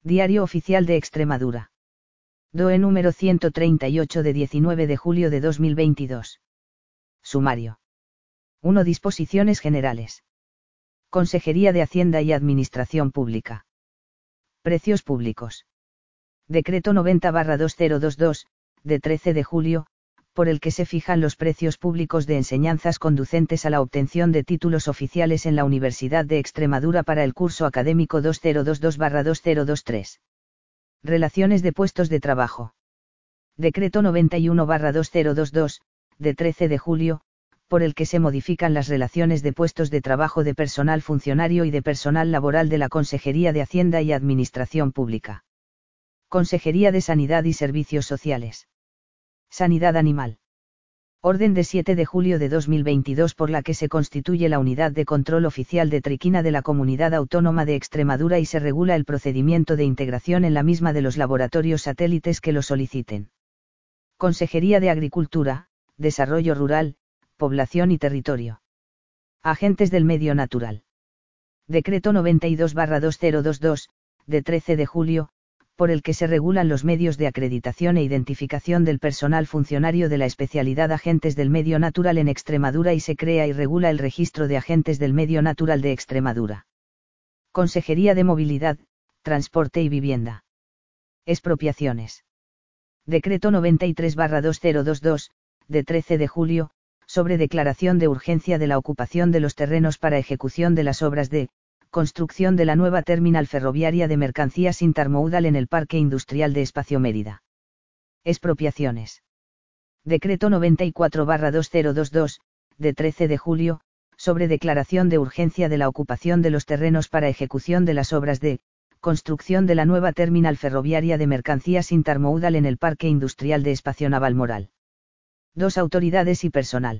Diario Oficial de Extremadura. DOE número 138 de 19 de julio de 2022. Sumario. 1. Disposiciones generales. Consejería de Hacienda y Administración Pública. Precios públicos. Decreto 90/2022, de 13 de julio, por el que se fijan los precios públicos de enseñanzas conducentes a la obtención de títulos oficiales en la Universidad de Extremadura para el curso académico 2022/2023. Relaciones de puestos de trabajo. Decreto 91/2022, de 13 de julio, por el que se modifican las relaciones de puestos de trabajo de personal funcionario y de personal laboral de la Consejería de Hacienda y Administración Pública. Consejería de Sanidad y Servicios Sociales. Sanidad Animal. Orden de 7 de julio de 2022 por la que se constituye la Unidad de Control Oficial de Triquina de la Comunidad Autónoma de Extremadura y se regula el procedimiento de integración en la misma de los laboratorios satélites que lo soliciten. Consejería de Agricultura, Desarrollo Rural, Población y Territorio. Agentes del Medio Natural. Decreto 92/2022, de 13 de julio, por el que se regulan los medios de acreditación e identificación del personal funcionario de la especialidad Agentes del Medio Natural en Extremadura y se crea y regula el registro de Agentes del Medio Natural de Extremadura. Consejería de Movilidad, Transporte y Vivienda. Expropiaciones. Decreto 93/2022, de 13 de julio, sobre declaración de urgencia de la ocupación de los terrenos para ejecución de las obras de construcción de la nueva terminal ferroviaria de mercancías intermodal en el Parque Industrial de Espacio Mérida. Expropiaciones. Decreto 94/2022, de 13 de julio, sobre declaración de urgencia de la ocupación de los terrenos para ejecución de las obras de construcción de la nueva terminal ferroviaria de mercancías intermodal en el Parque Industrial de Espacio Navalmoral. 2 autoridades y personal.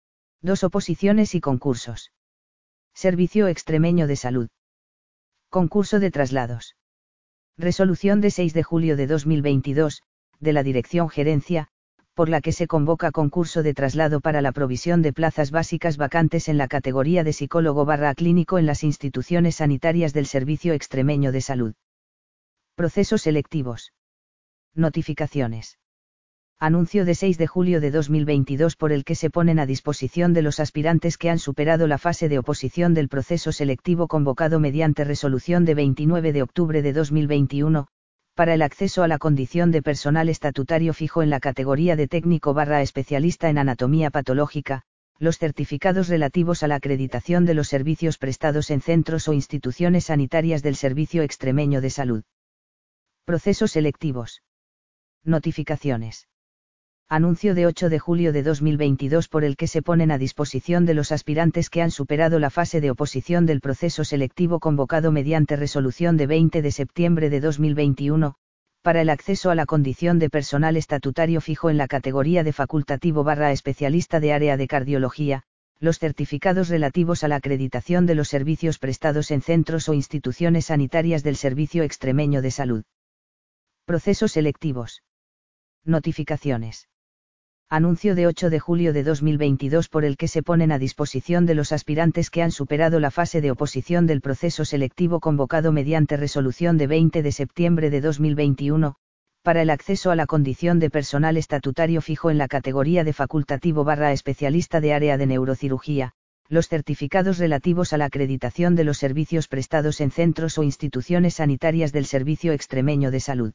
2 oposiciones y concursos. Servicio Extremeño de Salud. Concurso de traslados. Resolución de 6 de julio de 2022, de la Dirección Gerencia, por la que se convoca concurso de traslado para la provisión de plazas básicas vacantes en la categoría de psicólogo/clínico en las instituciones sanitarias del Servicio Extremeño de Salud. Procesos selectivos. Notificaciones. Anuncio de 6 de julio de 2022 por el que se ponen a disposición de los aspirantes que han superado la fase de oposición del proceso selectivo convocado mediante resolución de 29 de octubre de 2021, para el acceso a la condición de personal estatutario fijo en la categoría de técnico/especialista en anatomía patológica, los certificados relativos a la acreditación de los servicios prestados en centros o instituciones sanitarias del Servicio Extremeño de Salud. Procesos selectivos. Notificaciones. Anuncio de 8 de julio de 2022 por el que se ponen a disposición de los aspirantes que han superado la fase de oposición del proceso selectivo convocado mediante resolución de 20 de septiembre de 2021, para el acceso a la condición de personal estatutario fijo en la categoría de facultativo/especialista de área de cardiología, los certificados relativos a la acreditación de los servicios prestados en centros o instituciones sanitarias del Servicio Extremeño de Salud. Procesos selectivos. Notificaciones. Anuncio de 8 de julio de 2022 por el que se ponen a disposición de los aspirantes que han superado la fase de oposición del proceso selectivo convocado mediante resolución de 20 de septiembre de 2021, para el acceso a la condición de personal estatutario fijo en la categoría de facultativo/especialista de área de neurocirugía, los certificados relativos a la acreditación de los servicios prestados en centros o instituciones sanitarias del Servicio Extremeño de Salud.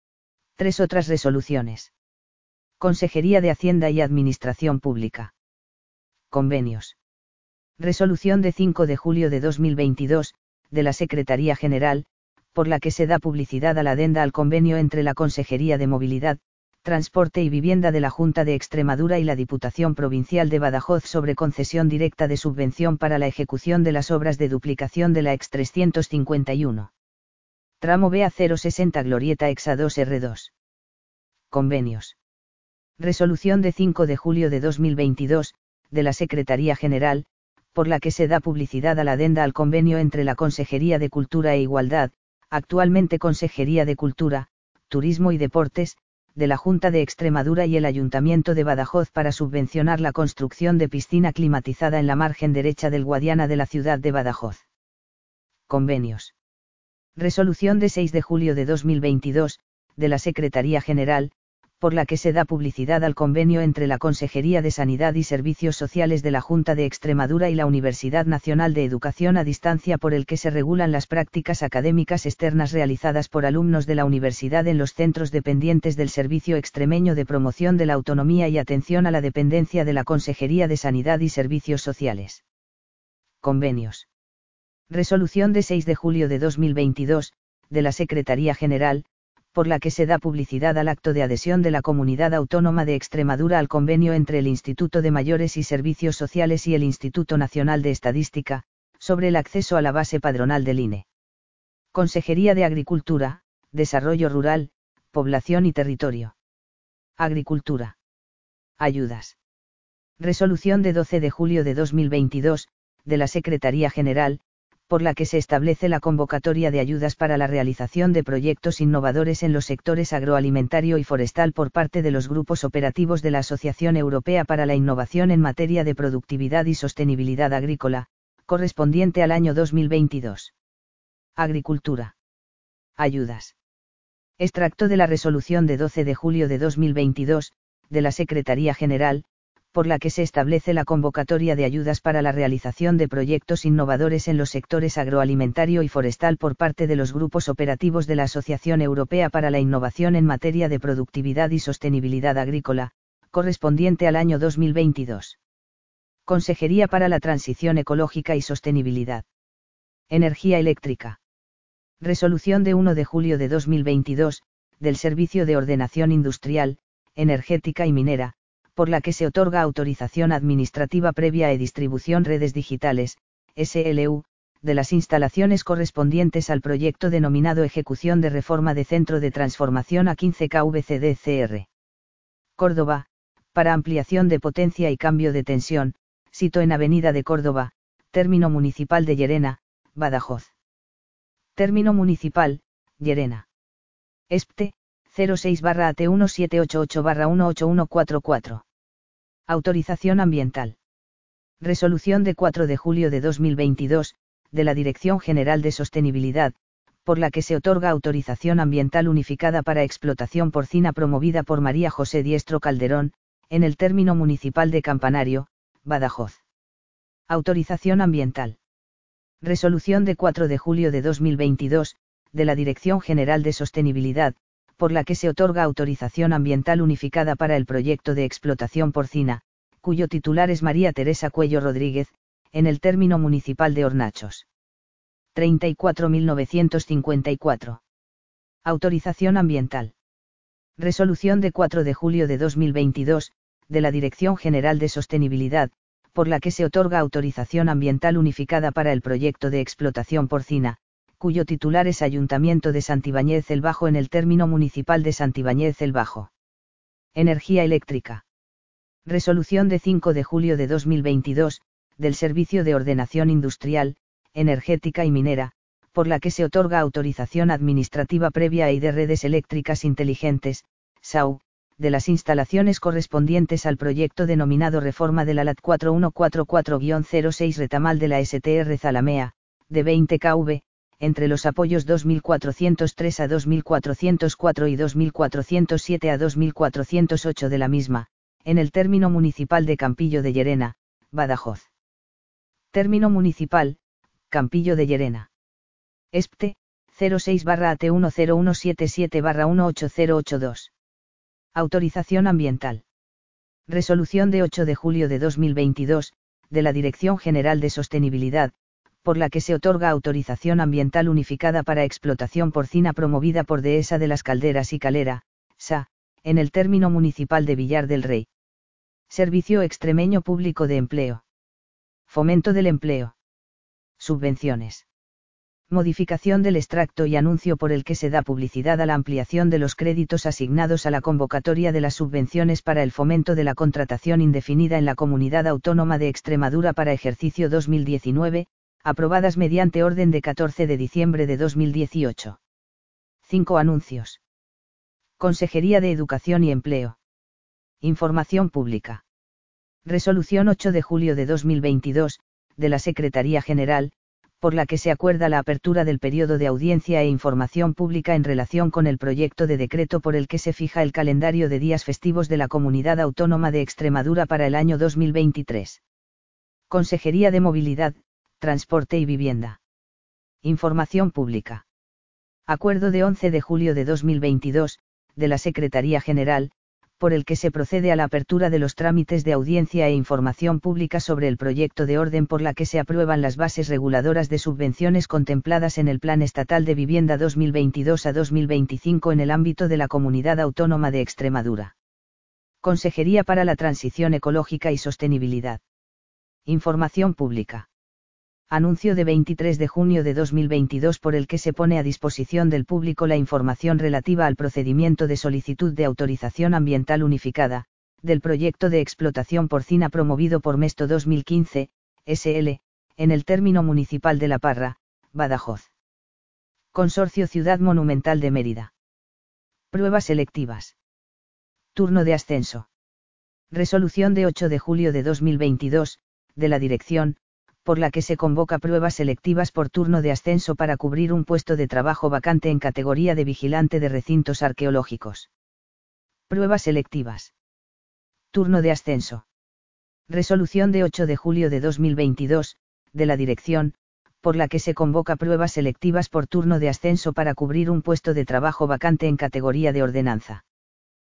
3 otras resoluciones. Consejería de Hacienda y Administración Pública. Convenios. Resolución de 5 de julio de 2022, de la Secretaría General, por la que se da publicidad a la adenda al convenio entre la Consejería de Movilidad, Transporte y Vivienda de la Junta de Extremadura y la Diputación Provincial de Badajoz sobre concesión directa de subvención para la ejecución de las obras de duplicación de la Ex 351. Tramo BA 060 Glorieta Exa 2R2. Convenios. Resolución de 5 de julio de 2022, de la Secretaría General, por la que se da publicidad a la adenda al convenio entre la Consejería de Cultura e Igualdad, actualmente Consejería de Cultura, Turismo y Deportes, de la Junta de Extremadura y el Ayuntamiento de Badajoz para subvencionar la construcción de piscina climatizada en la margen derecha del Guadiana de la ciudad de Badajoz. Convenios. Resolución de 6 de julio de 2022, de la Secretaría General, por la que se da publicidad al convenio entre la Consejería de Sanidad y Servicios Sociales de la Junta de Extremadura y la Universidad Nacional de Educación a Distancia, por el que se regulan las prácticas académicas externas realizadas por alumnos de la universidad en los centros dependientes del Servicio Extremeño de Promoción de la Autonomía y Atención a la Dependencia de la Consejería de Sanidad y Servicios Sociales. Convenios. Resolución de 6 de julio de 2022, de la Secretaría General, por la que se da publicidad al acto de adhesión de la Comunidad Autónoma de Extremadura al convenio entre el Instituto de Mayores y Servicios Sociales y el Instituto Nacional de Estadística, sobre el acceso a la base padronal del INE. Consejería de Agricultura, Desarrollo Rural, Población y Territorio. Agricultura. Ayudas. Resolución de 12 de julio de 2022, de la Secretaría General, por la que se establece la convocatoria de ayudas para la realización de proyectos innovadores en los sectores agroalimentario y forestal por parte de los grupos operativos de la Asociación Europea para la Innovación en materia de productividad y sostenibilidad agrícola, correspondiente al año 2022. Agricultura. Ayudas. Extracto de la resolución de 12 de julio de 2022, de la Secretaría General, por la que se establece la convocatoria de ayudas para la realización de proyectos innovadores en los sectores agroalimentario y forestal por parte de los grupos operativos de la Asociación Europea para la Innovación en materia de productividad y sostenibilidad agrícola, correspondiente al año 2022. Consejería para la Transición Ecológica y Sostenibilidad. Energía eléctrica. Resolución de 1 de julio de 2022, del Servicio de Ordenación Industrial, Energética y Minera, por la que se otorga autorización administrativa previa e distribución redes digitales, SLU, de las instalaciones correspondientes al proyecto denominado Ejecución de Reforma de Centro de Transformación a 15 kVcd-Cr. Córdoba, para ampliación de potencia y cambio de tensión, sito en Avenida de Córdoba, término municipal de Llerena, Badajoz. Término municipal, Llerena. ESPTE, 06/AT1788/18144. Autorización ambiental. Resolución de 4 de julio de 2022, de la Dirección General de Sostenibilidad, por la que se otorga autorización ambiental unificada para explotación porcina promovida por María José Diestro Calderón, en el término municipal de Campanario, Badajoz. Autorización ambiental. Resolución de 4 de julio de 2022, de la Dirección General de Sostenibilidad, por la que se otorga autorización ambiental unificada para el proyecto de explotación porcina, cuyo titular es María Teresa Cuello Rodríguez, en el término municipal de Hornachos. 34.954. Autorización ambiental. Resolución de 4 de julio de 2022, de la Dirección General de Sostenibilidad, por la que se otorga autorización ambiental unificada para el proyecto de explotación porcina, cuyo titular es Ayuntamiento de Santibáñez el Bajo en el término municipal de Santibáñez el Bajo. Energía eléctrica. Resolución de 5 de julio de 2022, del Servicio de Ordenación Industrial, Energética y Minera, por la que se otorga autorización administrativa previa y de redes eléctricas inteligentes, SAU, de las instalaciones correspondientes al proyecto denominado Reforma de la LAT 4144-06 Retamal de la STR Zalamea, de 20 kV, entre los apoyos 2403 a 2404 y 2407 a 2408 de la misma, en el término municipal de Campillo de Llerena, Badajoz. Término municipal, Campillo de Llerena. ESPTE, 06/AT10177/18082. Autorización ambiental. Resolución de 8 de julio de 2022, de la Dirección General de Sostenibilidad, por la que se otorga autorización ambiental unificada para explotación porcina promovida por Dehesa de las Calderas y Calera, SA, en el término municipal de Villar del Rey. Servicio Extremeño Público de Empleo. Fomento del empleo. Subvenciones. Modificación del extracto y anuncio por el que se da publicidad a la ampliación de los créditos asignados a la convocatoria de las subvenciones para el fomento de la contratación indefinida en la Comunidad Autónoma de Extremadura para ejercicio 2019, aprobadas mediante orden de 14 de diciembre de 2018. 5 anuncios. Consejería de Educación y Empleo. Información pública. Resolución 8 de julio de 2022, de la Secretaría General, por la que se acuerda la apertura del periodo de audiencia e información pública en relación con el proyecto de decreto por el que se fija el calendario de días festivos de la Comunidad Autónoma de Extremadura para el año 2023. Consejería de Movilidad, Transporte y Vivienda. Información pública. Acuerdo de 11 de julio de 2022, de la Secretaría General, por el que se procede a la apertura de los trámites de audiencia e información pública sobre el proyecto de orden por la que se aprueban las bases reguladoras de subvenciones contempladas en el Plan Estatal de Vivienda 2022 a 2025 en el ámbito de la Comunidad Autónoma de Extremadura. Consejería para la Transición Ecológica y Sostenibilidad. Información pública. Anuncio de 23 de junio de 2022 por el que se pone a disposición del público la información relativa al procedimiento de solicitud de autorización ambiental unificada, del proyecto de explotación porcina promovido por Mesto 2015, SL, en el término municipal de La Parra, Badajoz. Consorcio Ciudad Monumental de Mérida. Pruebas selectivas. Turno de ascenso. Resolución de 8 de julio de 2022, de la Dirección, por la que se convoca pruebas selectivas por turno de ascenso para cubrir un puesto de trabajo vacante en categoría de vigilante de recintos arqueológicos. Pruebas selectivas. Turno de ascenso. Resolución de 8 de julio de 2022, de la Dirección, por la que se convoca pruebas selectivas por turno de ascenso para cubrir un puesto de trabajo vacante en categoría de ordenanza.